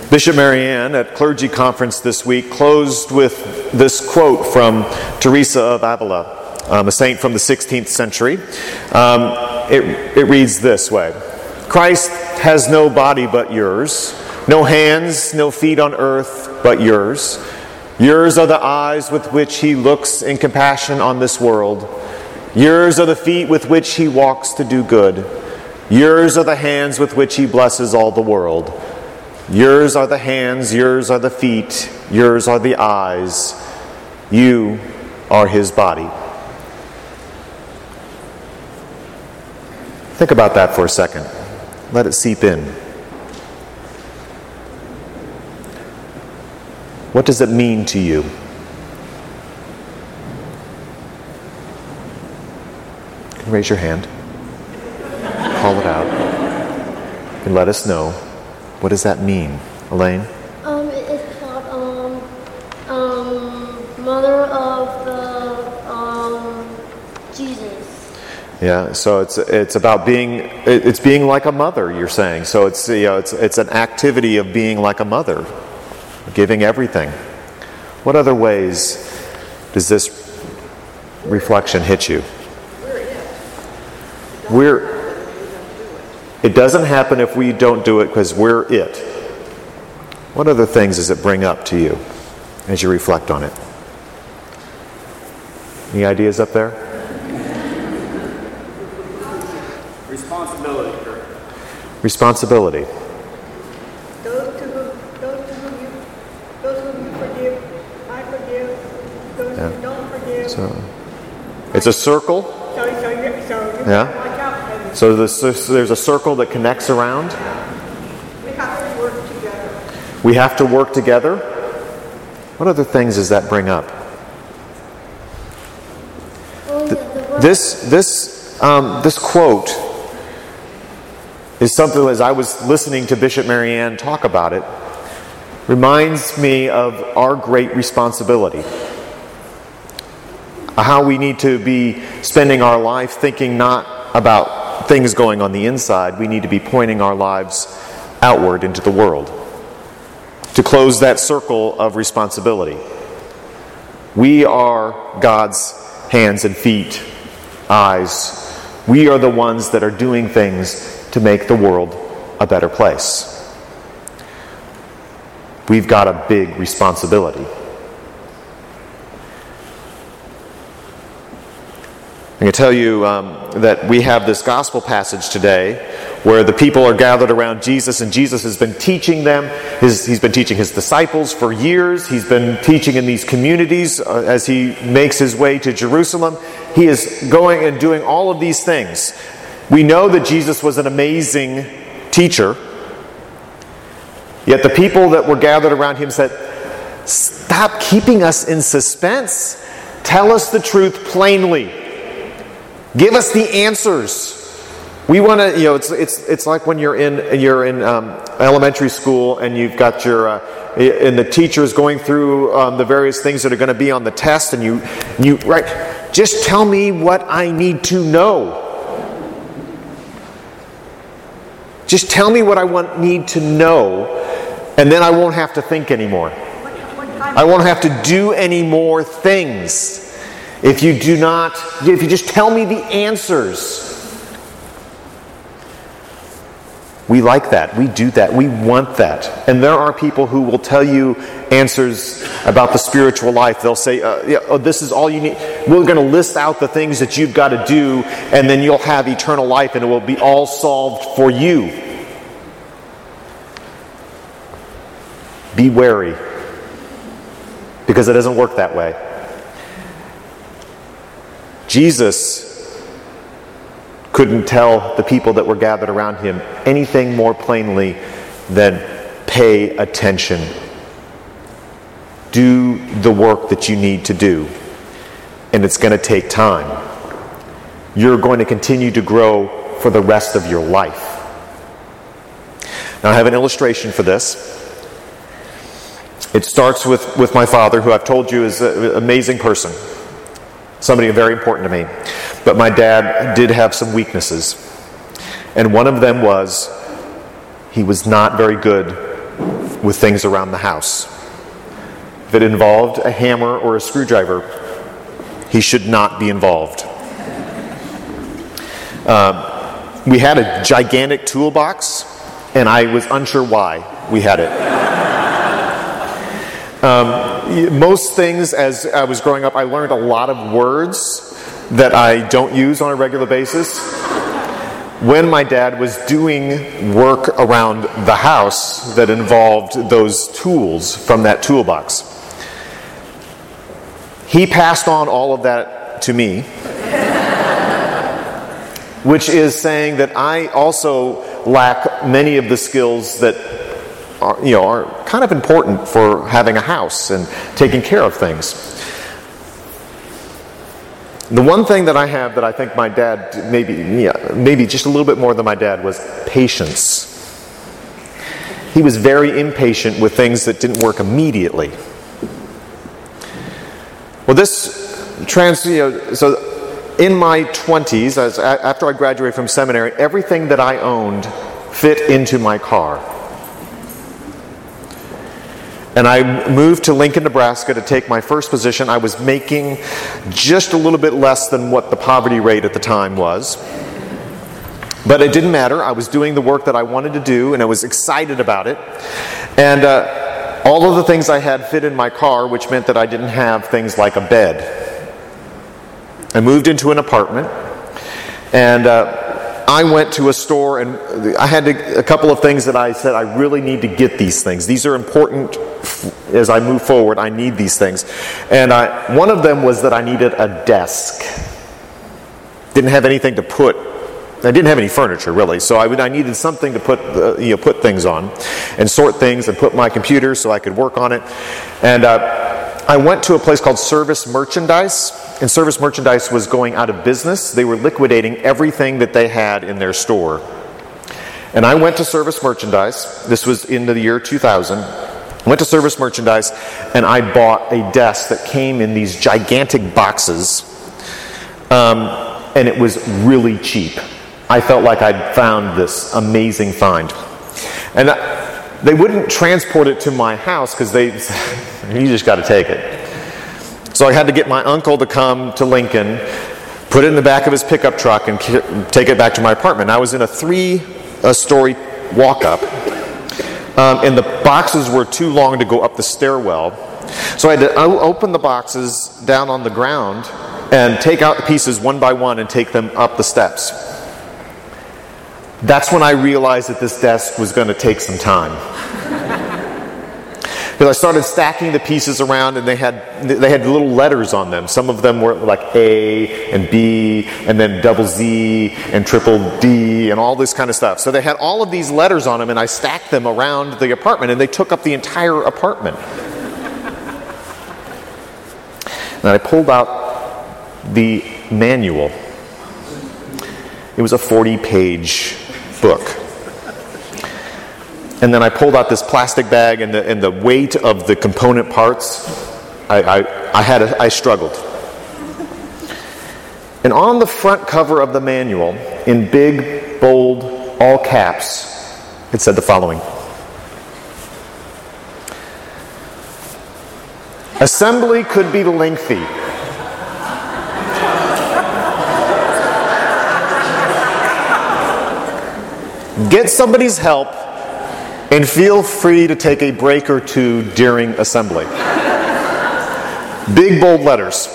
Bishop Marianne at Clergy Conference this week closed with this quote from Teresa of Avila, a saint from the 16th century. It reads this way: Christ has no body but yours, no hands, no feet on earth but yours. Yours are the eyes with which he looks in compassion on this world. Yours are the feet with which he walks to do good. Yours are the hands with which he blesses all the world. Yours are the hands, yours are the feet, yours are the eyes. You are his body. Think about that for a second. Let it seep in. What does it mean to you? You can raise your hand. Call it out. And let us know. What does that mean? Elaine? It's called Mother of the Jesus. Yeah, so it's about being like a mother, you're saying. So it's an activity of being like a mother, giving everything. What other ways does this reflection hit you? It doesn't happen if we don't do it because we're it. What other things does it bring up to you as you reflect on it? Any ideas up there? Responsibility, Kurt. Responsibility. Those whom you forgive, I forgive. Those who don't forgive. So it's a circle. So you Yeah. watch out. So there's a circle that connects around. We have to work together. We have to work together. What other things does that bring up? This quote is something, as I was listening to Bishop Marianne talk about it, reminds me of our great responsibility. How we need to be spending our life thinking not about things going on the inside. We need to be pointing our lives outward into the world to close that circle of responsibility. We are God's hands and feet, eyes. We are the ones that are doing things to make the world a better place. We've got a big responsibility. I'm going to tell you that we have this gospel passage today where the people are gathered around Jesus, and Jesus has been teaching them. He's been teaching his disciples for years. He's been teaching in these communities as he makes his way to Jerusalem. He is going and doing all of these things. We know that Jesus was an amazing teacher, yet the people that were gathered around him said, "Stop keeping us in suspense. Tell us the truth plainly. Give us the answers. We want to, it's like when you're in elementary school and you've got and the teacher is going through the various things that are going to be on the test, and you right, just tell me what I need to know. Just tell me what I need to know, and then I won't have to think anymore. I won't have to do any more things. If you just tell me the answers." We like that. We do that. We want that. And there are people who will tell you answers about the spiritual life. They'll say, this is all you need. We're going to list out the things that you've got to do, and then you'll have eternal life, and it will be all solved for you. Be wary, because it doesn't work that way. Jesus couldn't tell the people that were gathered around him anything more plainly than pay attention. Do the work that you need to do. And it's going to take time. You're going to continue to grow for the rest of your life. Now I have an illustration for this. It starts with my father, who I've told you is an amazing person. Somebody very important to me. But my dad did have some weaknesses. And one of them was he was not very good with things around the house. If it involved a hammer or a screwdriver, he should not be involved. We had a gigantic toolbox, and I was unsure why we had it. Most things, as I was growing up, I learned a lot of words that I don't use on a regular basis. When my dad was doing work around the house that involved those tools from that toolbox, he passed on all of that to me, which is saying that I also lack many of the skills that are kind of important for having a house and taking care of things. The one thing that I have that I think my dad, maybe just a little bit more than my dad, was patience. He was very impatient with things that didn't work immediately. Well, so in my 20s, after I graduated from seminary, everything that I owned fit into my car. And I moved to Lincoln, Nebraska to take my first position. I was making just a little bit less than what the poverty rate at the time was. But it didn't matter. I was doing the work that I wanted to do, and I was excited about it. And all of the things I had fit in my car, which meant that I didn't have things like a bed. I moved into an apartment, and I went to a store, and I had a couple of things that I said, I really need to get these things. These are important as I move forward. I need these things. And one of them was that I needed a desk. Didn't have anything to put. I didn't have any furniture, really, so I needed something to put things on and sort things and put my computer so I could work on it. And I went to a place called Service Merchandise, and Service Merchandise was going out of business. They were liquidating everything that they had in their store. And I went to Service Merchandise. This was in the year 2000. I went to Service Merchandise, and I bought a desk that came in these gigantic boxes, and it was really cheap. I felt like I'd found this amazing find. And they wouldn't transport it to my house because you just got to take it. So I had to get my uncle to come to Lincoln, put it in the back of his pickup truck, and take it back to my apartment. I was in a 3-story walk-up, and the boxes were too long to go up the stairwell. So I had to open the boxes down on the ground and take out the pieces one by one and take them up the steps. That's when I realized that this desk was going to take some time. Because I started stacking the pieces around, and they had little letters on them. Some of them were like A and B, and then double Z and triple D, and all this kind of stuff. So they had all of these letters on them, and I stacked them around the apartment, and they took up the entire apartment. And I pulled out the manual. It was a 40-page book. And then I pulled out this plastic bag, and the weight of the component parts, I struggled. And on the front cover of the manual, in big, bold, all caps, it said the following: assembly could be lengthy. Get somebody's help, and feel free to take a break or two during assembly. Big, bold letters.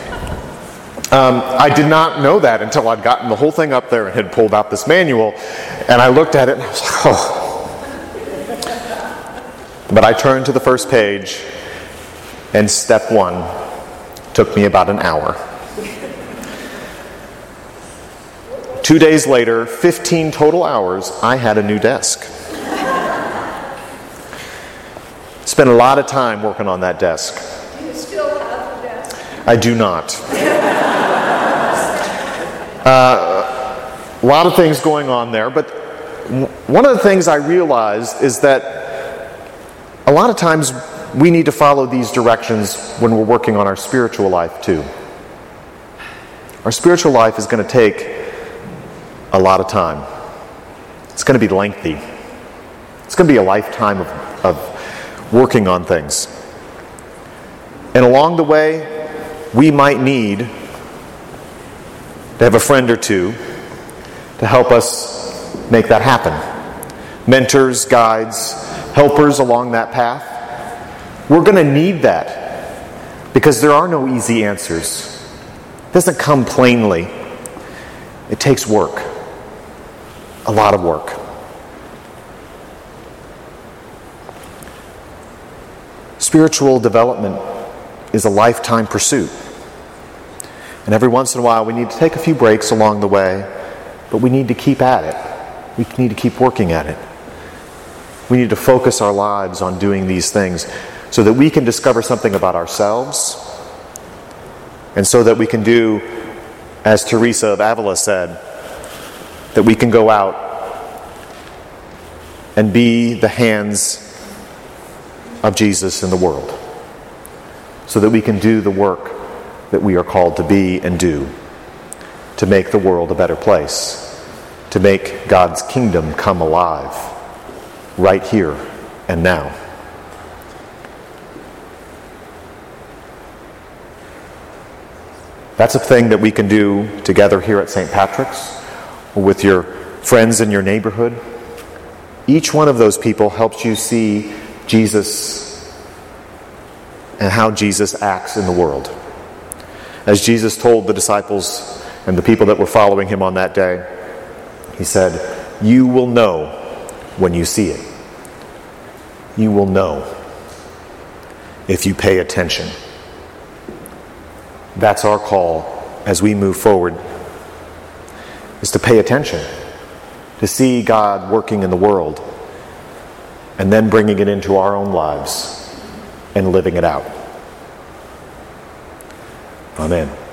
I did not know that until I'd gotten the whole thing up there and had pulled out this manual, and I looked at it and I was like, oh. But I turned to the first page, and step 1 took me about an hour. 2 days later, 15 total hours, I had a new desk. Spent a lot of time working on that desk. Do you still have the desk? I do not. A lot of things going on there, but one of the things I realized is that a lot of times we need to follow these directions when we're working on our spiritual life too. Our spiritual life is going to take a lot of time. It's going to be lengthy. It's going to be a lifetime of of working on things. And along the way, we might need to have a friend or two to help us make that happen. Mentors, guides, helpers along that path. We're going to need that because there are no easy answers. It doesn't come plainly. It takes work. A lot of work. Spiritual development is a lifetime pursuit. And every once in a while we need to take a few breaks along the way, but we need to keep at it. We need to keep working at it. We need to focus our lives on doing these things so that we can discover something about ourselves and so that we can do, as Teresa of Avila said, that we can go out and be the hands of Jesus in the world so that we can do the work that we are called to be and do to make the world a better place, to make God's kingdom come alive right here and now. That's a thing that we can do together here at St. Patrick's or with your friends in your neighborhood. Each one of those people helps you see Jesus and how Jesus acts in the world. As Jesus told the disciples and the people that were following him on that day, he said, "You will know when you see it. You will know if you pay attention." That's our call as we move forward, is to pay attention, to see God working in the world, and then bringing it into our own lives and living it out. Amen.